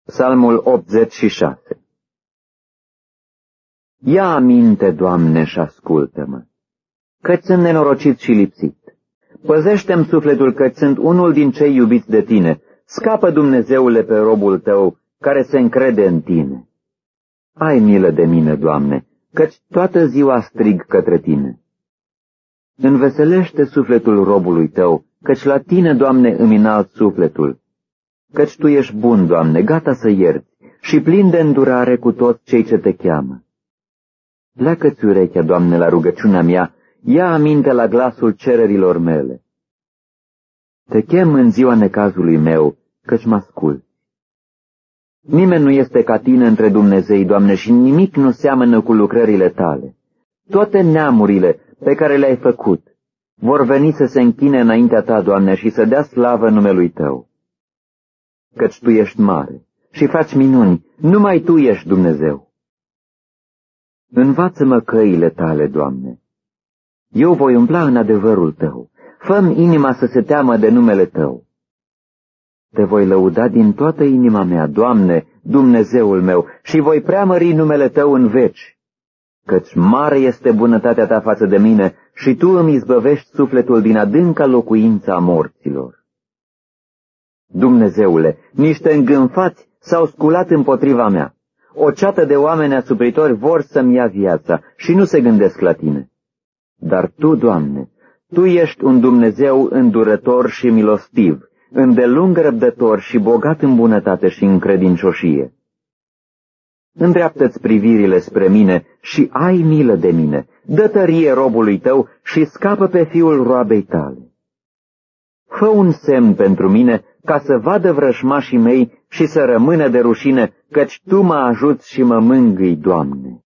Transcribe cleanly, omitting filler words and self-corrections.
Psalmul 86. Ia aminte, Doamne, și ascultă-mă, căci sunt nenorocit și lipsit. Păzește-mi sufletul, căci sunt unul din cei iubiți de Tine. Scapă, Dumnezeule, pe robul Tău, care se încrede în Tine. Ai milă de mine, Doamne, căci toată ziua strig către Tine. Înveselește sufletul robului Tău, căci la Tine, Doamne, îmi înalt sufletul. Căci Tu ești bun, Doamne, gata să ierți și plin de îndurare cu toți cei ce Te cheamă. Pleacă-ți urechea, Doamne, la rugăciunea mea, ia aminte la glasul cererilor mele. Te chem în ziua necazului meu, căci mă asculți. Nimeni nu este ca Tine între Dumnezei, Doamne, și nimic nu seamănă cu lucrările Tale. Toate neamurile pe care le-ai făcut vor veni să se închine înaintea Ta, Doamne, și să dea slavă numelui Tău. Căci Tu ești mare și faci minuni, numai Tu ești Dumnezeu. Învață-mă căile Tale, Doamne. Eu voi umbla în adevărul Tău. Fă-mi inima să se teamă de numele Tău. Te voi lăuda din toată inima mea, Doamne, Dumnezeul meu, și voi preamări numele Tău în veci. Căci mare este bunătatea Ta față de mine și Tu îmi izbăvești sufletul din adânca locuința a morților. Dumnezeule, niște îngânfați s-au sculat împotriva mea. O ceată de oameni asupritori vor să-mi ia viața și nu se gândesc la Tine. Dar Tu, Doamne, Tu ești un Dumnezeu îndurător și milostiv, îndelung răbdător și bogat în bunătate și în credincioșie. Îndreaptă-ți privirile spre mine și ai milă de mine, dă tărie robului Tău și scapă pe fiul roabei Tale. Fă un semn pentru mine ca să vadă vrășmașii mei și să rămână de rușine, căci Tu mă ajuți și mă mângâi, Doamne.